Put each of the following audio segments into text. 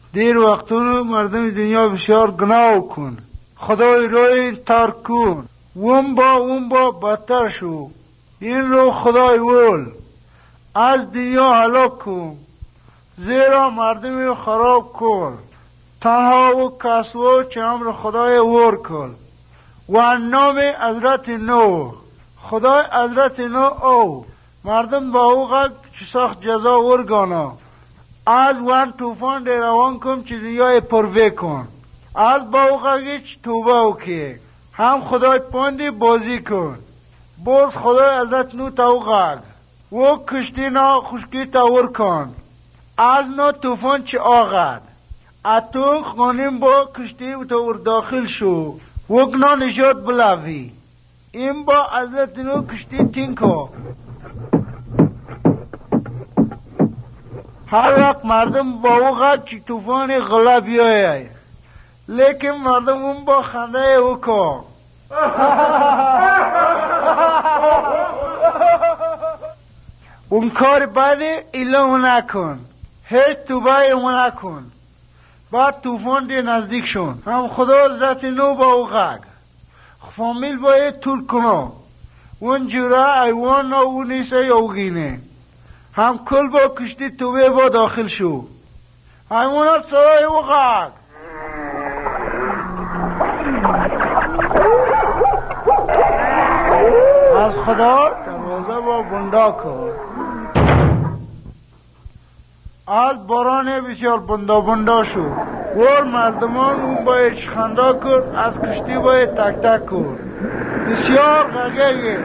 دیر وقتونو مردم دنیا بسیار گناه کن، خدای رو این ترک کن، اون با بدتر شو. این رو خدای ول از دنیا هلاک کن، زیرا مردم رو خراب کن. تنها و کسو چه امر خدای ور کن. و نام حضرت نو، خدای حضرت نو او مردم با او غک چه سخت جزا ورگانا. از وان توفان دی روان کن چه دنیای پروه کن. از با او غک توبه او که هم خدای پاندی بازی کن. باز خدای حضرت نو تا او غک و کشتی نا خشکی تا ور کن. از نا توفان چه آغد اتو خانیم با کشتی و تا ور داخل شو وگنا نجات بلاوی. این با حضرت نو کشتی تینکو. هر وقت مردم با او غک توفان غلا بیایی، لیکن مردم اون با خنده او که اون کار بعدی ایلا نکن، هیچ توبه اون نکن. بعد توفان دی نزدیک شون. هم خدا حضرت نو با او غک فامیل باید طول کنه. اون جوره ایوان نا او نیسه یا گینه. هم کل با کشتی توبه با داخل شو. حیوانات صدای او غک از خدا دروازه با بندا کن. از باران بسیار بندا شو. ور مردمان اون باید خنده کن. از کشتی باید تک تک کن. بسیار غگه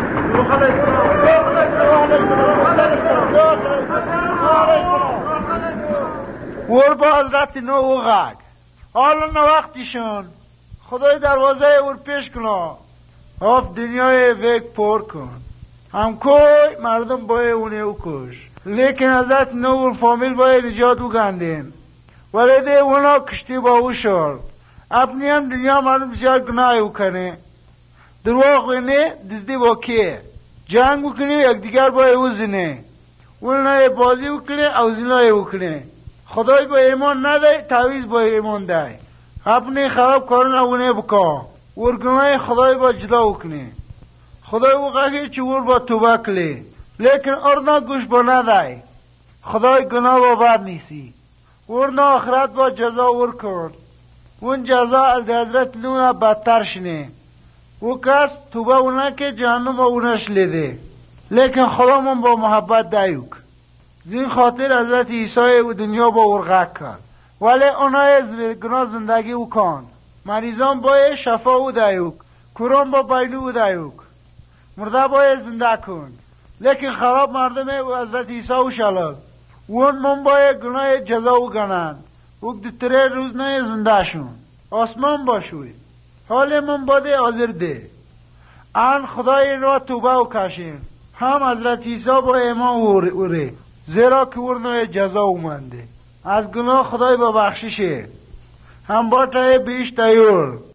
ور با حضرت نو او غک حالا نه وقتیشون. خدای دروازه ور پیش کنا. آف دنیای ویک پر کن. هم کوی مردم باید اونه او کش. لیکن حضرت نو ور فامیل باید نجات او گندین. ولی ده اونا کشتی با او شد. اپنی هم دنیا مردم بسیار گناه او کنه. درواغ وینه دزدی با که جنگ وکنه یک دیگر باید او زنه. اون بازی وکنه او زنای وکنه. خدای با ایمان نده تعویز با ایمان ده. اپنی خراب کارن اونه بکا ورگناه خدای با جدا وکنه. خدای او غاقی چه ور با توبه کلی، لیکن ارنا گوش با نده. خدای گناه با بر نیسی. ورنا آخرت با جزا ور کن. اون جزا از حضرت نو بدتر شنه. او کس توبه اونا که جهنم اونش لیده. لیکن خدا من با محبت دایوک. زین خاطر حضرت عیسی و دنیا با ورغک کن. ولی اونا از گناه زندگی او کن. مریضان باید شفا او دایوک. کوران با بینو او دایوک. مرده باید زنده کن. لیکن خراب مردم و حضرت عیسی و شلال اون من باید گناه جزا او گنن. او دتره روز نه زنده شون. آسمان باشوی حال من باده حاضر ده. آن خدای این را توبه و کشین. هم حضرت عیسی با ایمان اوره. زیرا که ورنه جزا اومنده. از گناه خدای با بخششه. هم با تای بیش تایور.